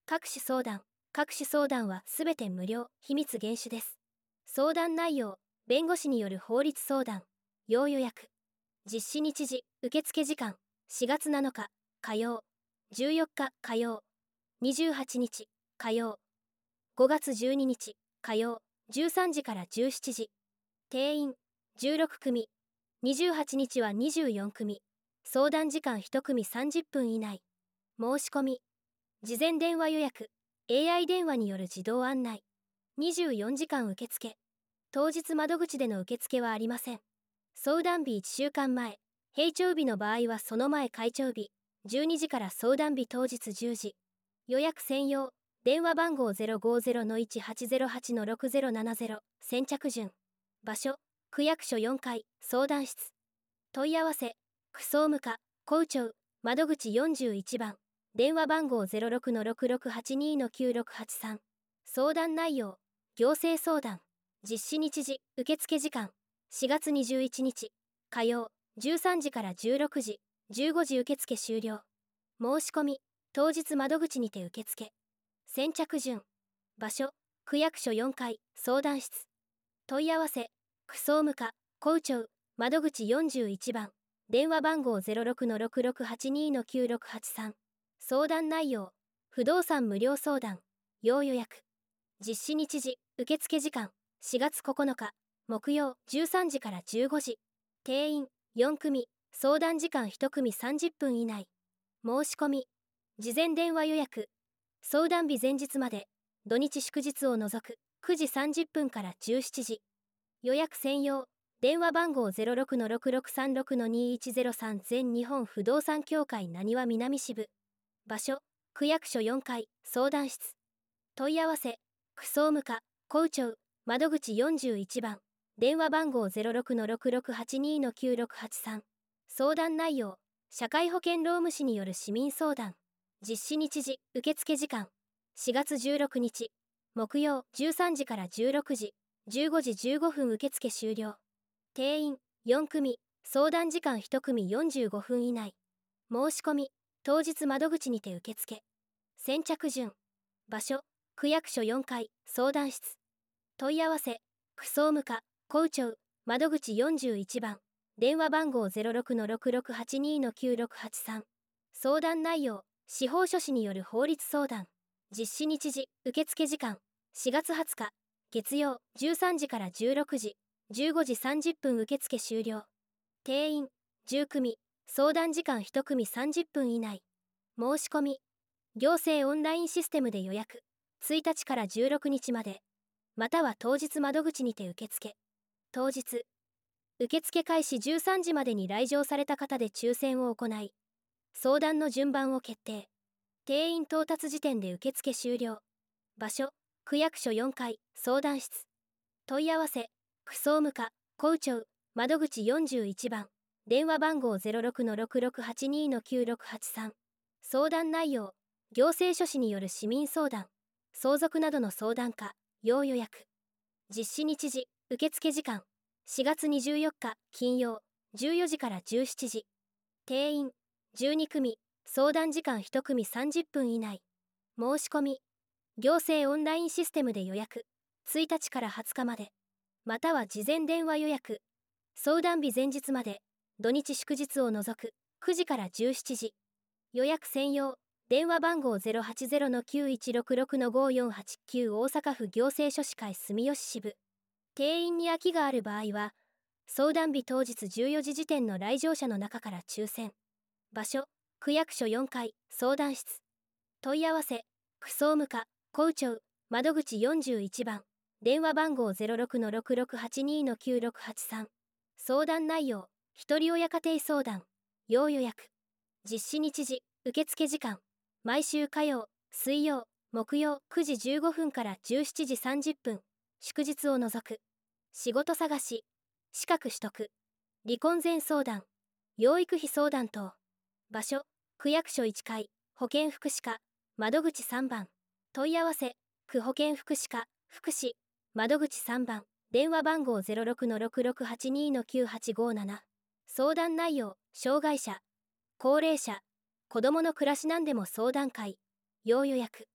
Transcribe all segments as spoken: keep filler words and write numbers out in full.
各種相談。各種相談はすべて無料、秘密厳守です。相談内容、弁護士による法律相談、要予約。実施日時、受付時間、しがつなのか、火曜、じゅうよっか火曜、にじゅうはちにち火曜、ごがつじゅうににち火曜、じゅうさんじからじゅうしちじ。定員、じゅうろくくみ。にじゅうはちにちはにじゅうよんくみ。相談時間いち組さんじゅっぷん以内。申し込み。事前電話予約、エーアイ 電話による自動案内。にじゅうよじかん受付。当日窓口での受付はありません。相談日いっしゅうかんまえ、閉庁日の場合はその前開庁日、じゅうにじから相談日当日じゅうじ。予約専用、電話番号 ゼロごゼロのいちはちゼロはちのろくゼロななゼロ、先着順。場所、区役所よんかい、相談室。問い合わせ、区総務課、校長、窓口よんじゅういちばん。電話番号 ゼロろくのろくろくはちにのきゅうろくはちさん。相談内容、行政相談。実施日時、受付時間。しがつにじゅういちにち火曜、じゅうさんじからじゅうろくじ、じゅうごじ受付終了。申し込み、当日窓口にて受付。先着順。場所、区役所よんかい、相談室。問い合わせ、区総務課、校長、窓口よんじゅういちばん。電話番号 ゼロろくのろくろくはちにのきゅうろくはちさん。相談内容、不動産無料相談、要予約。実施日時、受付時間、しがつここのか、木曜じゅうさんじからじゅうごじ。定員、よん組、相談時間いち組さんじゅっぷん以内。申し込み、事前電話予約。相談日前日まで、土日祝日を除く、くじさんじゅっぷんからじゅうしちじ。予約専用、電話番号 ゼロろくのろくろくさんろくのにいちゼロさん 全日本不動産協会なにわ南支部。場所、区役所よんかい、相談室。問い合わせ、区総務課、校長、窓口よんじゅういちばん。電話番号 ゼロろくのろくろくはちにのきゅうろくはちさん。相談内容、社会保険労務士による市民相談。実施日時、受付時間。しがつじゅうろくにち木曜じゅうさんじからじゅうろくじ、じゅうごじじゅうごふん受付終了。定員、よん組、相談時間いち組よんじゅうごふん以内。申し込み、当日窓口にて受付。先着順。場所、区役所よんかい、相談室。問い合わせ、区総務課、校長、窓口よんじゅういちばん。電話番号 ゼロろくのろくろくはちにのきゅうろくはちさん。相談内容、司法書士による法律相談。実施日時、受付時間。しがつはつか、月曜じゅうさんじからじゅうろくじ、じゅうごじさんじゅっぷん受付終了。定員、じゅう組、相談時間いち組さんじゅっぷん以内。申し込み、行政オンラインシステムで予約。ついたちからじゅうろくにちまで。または当日窓口にて受付。当日、受付開始じゅうさんじまでに来場された方で抽選を行い、相談の順番を決定。定員到達時点で受付終了。場所、区役所よんかい、相談室。問い合わせ、区総務課、校長、窓口よんじゅういちばん。電話番号 ゼロろくのろくろくはちにのきゅうろくはちさん。相談内容、行政書士による市民相談。相続などの相談か、要予約。実施日時、受付時間。しがつにじゅうよっか金曜、じゅうよじからじゅうしちじ。定員、じゅうに組、相談時間いち組さんじゅっぷん以内。申し込み、行政オンラインシステムで予約。ついたちからはつかまで。または事前電話予約。相談日前日まで、土日祝日を除く、くじからじゅうしちじ。予約専用、電話番号 ゼロはちゼロのきゅういちろくろくのごよんはちきゅう 大阪府行政書士会住吉支部。定員に空きがある場合は、相談日当日じゅうよじ時点の来場者の中から抽選。場所、区役所よんかい、相談室。問い合わせ、区総務課、校長、窓口よんじゅういちばん。電話番号 ゼロろくのろくろくはちにのきゅうろくはちさん。相談内容、ひとり親家庭相談。要予約。実施日時、受付時間。毎週火曜、水曜、木曜くじじゅうごふんからじゅうしちじさんじゅっぷん。祝日を除く。仕事探し。資格取得。離婚前相談。養育費相談等。場所、区役所いっかい、保健福祉課、窓口さんばん。問い合わせ、区保健福祉課、福祉、窓口さんばん。電話番号 ゼロろくのろくろくはちにのきゅうはちごなな。相談内容、障害者、高齢者、子どもの暮らしなんでも相談会。要予約。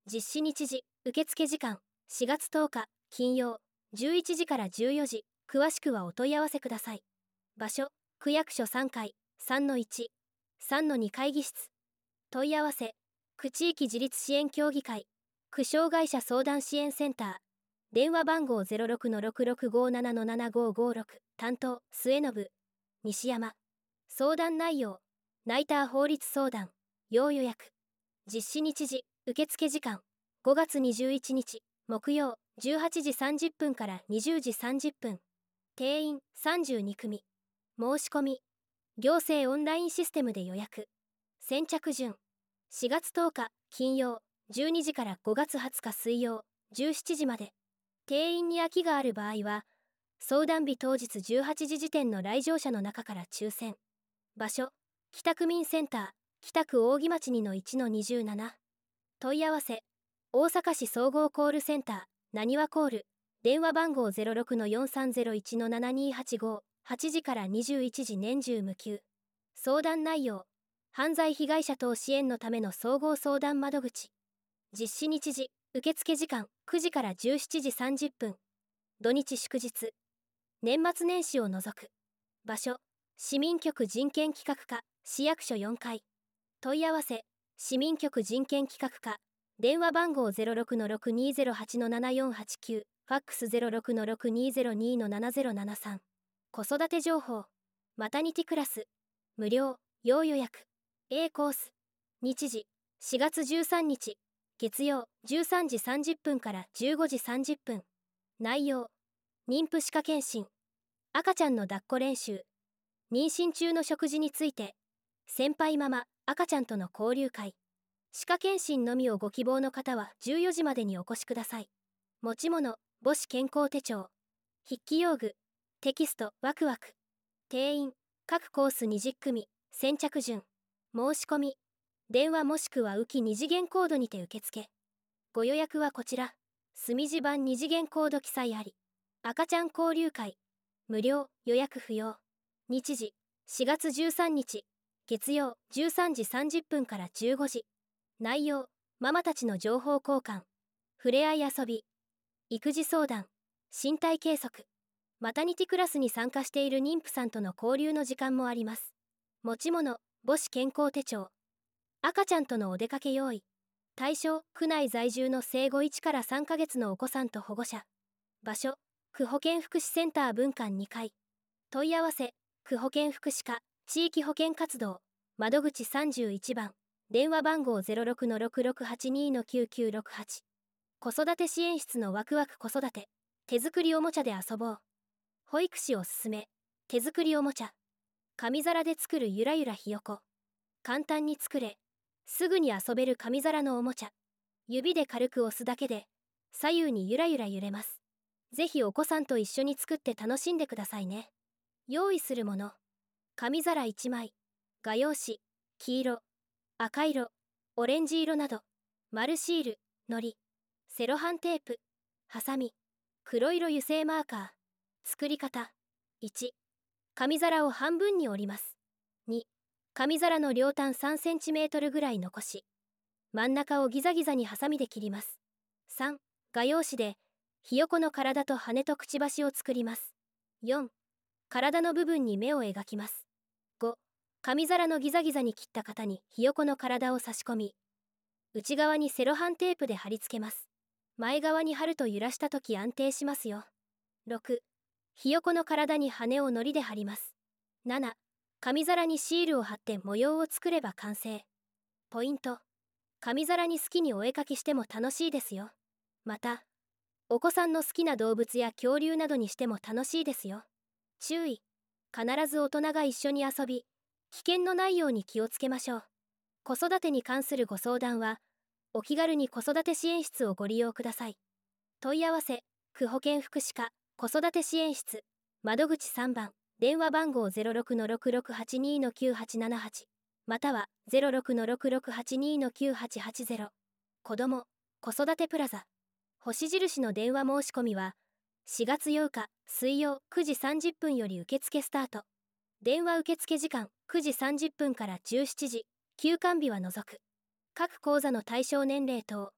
実施日時、受付時間、しがつとおか、金曜、じゅういちじからじゅうよじ、詳しくはお問い合わせください。場所、区役所さんがい、さんのいち、さんのに会議室。問い合わせ、区地域自立支援協議会、区障害者相談支援センター。電話番号 ゼロろくのろくろくごななのななごごろく、担当、末信、西山。相談内容、ナイター法律相談、要予約。実施日時、受付時間、ごがつにじゅういちにち、木曜、じゅうはちじさんじゅっぷんからにじゅうじさんじゅっぷん。定員さんじゅうにくみ。申し込み、行政オンラインシステムで予約。先着順、しがつとおか、金曜、じゅうにじからごがつはつか水曜、じゅうしちじまで。定員に空きがある場合は、相談日当日じゅうはちじ時点の来場者の中から抽選。場所、北区民センター、北区扇町 にのいちのにじゅうなな。問い合わせ、大阪市総合コールセンター、なにわコール、電話番号 ゼロろくのよんさんゼロいちのななにはちご、はちじからにじゅういちじ年中無休。相談内容、犯罪被害者等支援のための総合相談窓口。実施日時、受付時間、くじからじゅうしちじさんじゅっぷん。土日祝日。年末年始を除く。場所、市民局人権企画課、市役所よんかい。問い合わせ、市民局人権企画課。電話番号 ゼロろくのろくにゼロはちのななよんはちきゅう、ファックス ゼロろくのろくにゼロにのななゼロななさん。子育て情報、マタニティクラス、無料、要予約。A コース。日時、しがつじゅうさんにち、月曜、じゅうさんじさんじゅっぷんからじゅうごじさんじゅっぷん。内容、妊婦歯科検診、赤ちゃんの抱っこ練習、妊娠中の食事について、先輩ママ、赤ちゃんとの交流会。歯科検診のみをご希望の方はじゅうよじまでにお越しください。持ち物、母子健康手帳、筆記用具、テキスト、ワクワク。定員、各コースにじゅっくみ、先着順。申し込み、電話もしくは浮きに次元コードにて受付。ご予約はこちら。墨字版に次元コード記載あり。赤ちゃん交流会。無料、予約不要。日時、しがつじゅうさんにち、月曜、じゅうさんじさんじゅっぷんからじゅうごじ。内容、ママたちの情報交換。触れ合い遊び。育児相談。身体計測。マタニティクラスに参加している妊婦さんとの交流の時間もあります。持ち物、母子健康手帳。赤ちゃんとのお出かけ用意。対象、区内在住の生後いちからさんかげつのお子さんと保護者。場所、区保健福祉センター分館にかい。問い合わせ、区保健福祉課、地域保健活動、窓口さんじゅういちばん。電話番号 ゼロろくのろくろくはちにのきゅうきゅうろくはち。子育て支援室のワクワク子育て。手作りおもちゃで遊ぼう。保育士おすすめ。手作りおもちゃ。紙皿で作るゆらゆらひよこ。簡単に作れ。すぐに遊べる紙皿のおもちゃ。指で軽く押すだけで、左右にゆらゆら揺れます。ぜひお子さんと一緒に作って楽しんでくださいね。用意するもの。紙皿いちまい。画用紙、黄色、赤色、オレンジ色など。丸シール、糊、セロハンテープ、ハサミ、黒色油性マーカー。作り方。いち、紙皿を半分に折ります。に、紙皿の両端さんセンチメートルぐらい残し、真ん中をギザギザにハサミで切ります。さん、画用紙で、ひよこの体と羽とくちばしを作ります。よん、体の部分に目を描きます。ご、紙皿のギザギザに切った型にひよこの体を差し込み、内側にセロハンテープで貼り付けます。前側に貼ると揺らしたとき安定しますよ。ろく、ひよこの体に羽を糊で貼ります。なな、紙皿にシールを貼って模様を作れば完成。ポイント。紙皿に好きにお絵かきしても楽しいですよ。また、お子さんの好きな動物や恐竜などにしても楽しいですよ。注意。必ず大人が一緒に遊び、危険のないように気をつけましょう。子育てに関するご相談は、お気軽に子育て支援室をご利用ください。問い合わせ、区保健福祉課、子育て支援室、窓口さんばん、電話番号 ゼロろくのろくろくはちにのきゅうはちななはち、または ゼロろくのろくろくはちにのきゅうはちはちゼロ。子ども、子育てプラザ。星印の電話申し込みは、しがつようか、水曜くじさんじゅっぷんより受付スタート。電話受付時間くじさんじゅっぷんからじゅうしちじ、休館日は除く。各講座の対象年齢等、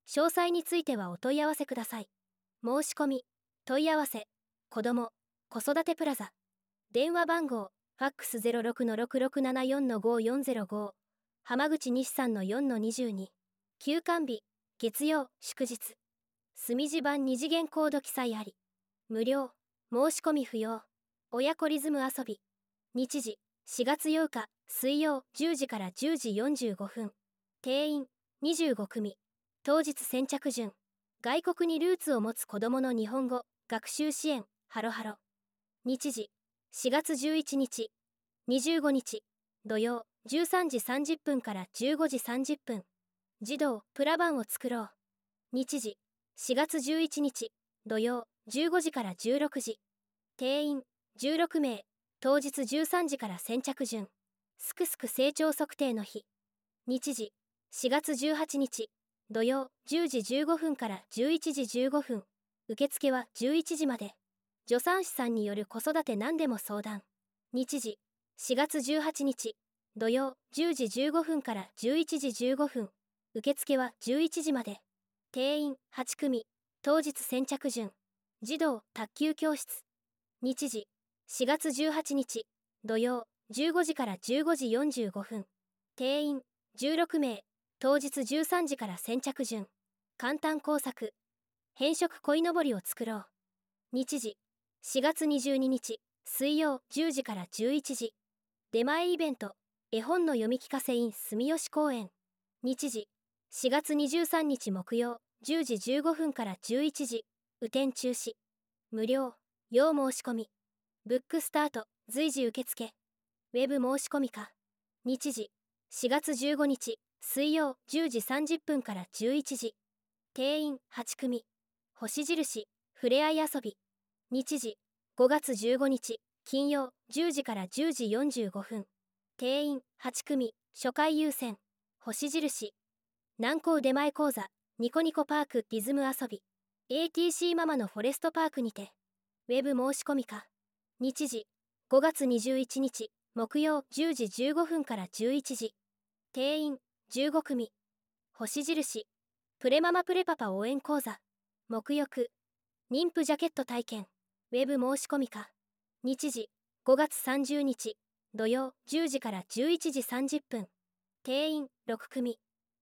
詳細についてはお問い合わせください。申し込み、問い合わせ、子ども、子育てプラザ。電話番号、ファックス ゼロろくのろくろくななよんのごよんゼロご。浜口西さんのよんのにじゅうに。休館日、月曜、祝日。墨字版二次元コード記載あり。無料、申し込み不要。親子リズム遊び。日時、しがつようか、水曜じゅうじからじゅうじよんじゅうごふん。定員、にじゅうごくみ。当日先着順。外国にルーツを持つ子どもの日本語学習支援ハロハロ。日時、しがつじゅういちにち、にじゅうごにち、土曜じゅうさんじさんじゅっぷんからじゅうごじさんじゅっぷん。児童プラバンを作ろう。日時、しがつじゅういちにち、土曜じゅうごじからじゅうろくじ。定員じゅうろくめい。当日じゅうさんじから先着順。すくすく成長測定の日。日時、しがつじゅうはちにち、土曜じゅうじじゅうごふんからじゅういちじじゅうごふん。受付はじゅういちじまで。助産師さんによる子育て何でも相談。日時、しがつじゅうはちにち、土曜じゅうじじゅうごふんからじゅういちじじゅうごふん。受付はじゅういちじまで。定員はちくみ。当日先着順。児童卓球教室。日時、しがつじゅうはちにち、土曜じゅうごじからじゅうごじよんじゅうごふん。定員じゅうろくめい。当日じゅうさんじから先着順。簡単工作。変色鯉のぼりを作ろう。日時、しがつにじゅうににち、水曜じゅうじからじゅういちじ。出前イベント、絵本の読み聞かせ in 住吉公園。日時、しがつにじゅうさんにち木曜、じゅうじじゅうごふんからじゅういちじ。雨天中止。無料、要申し込み。ブックスタート、随時受付。ウェブ申し込みか。日時、しがつじゅうごにち、水曜じゅうじさんじゅっぷんからじゅういちじ。定員はちくみ。星印、ふれあい遊び。日時、ごがつじゅうごにち、金曜じゅうじからじゅうじよんじゅうごふん。定員はちくみ。初回優先。星印。南高出前講座、ニコニコパークリズム遊び。エーティーシー ママのフォレストパークにて。ウェブ申し込みか。日時、ごがつにじゅういちにち、木曜じゅうじじゅうごふんからじゅういちじ。定員じゅうごくみ。星印。プレママプレパパ応援講座。沐浴。妊婦ジャケット体験。ウェブ申し込みか。日時、ごがつさんじゅうにち、土曜じゅうじからじゅういちじさんじゅっぷん。定員ろくくみ。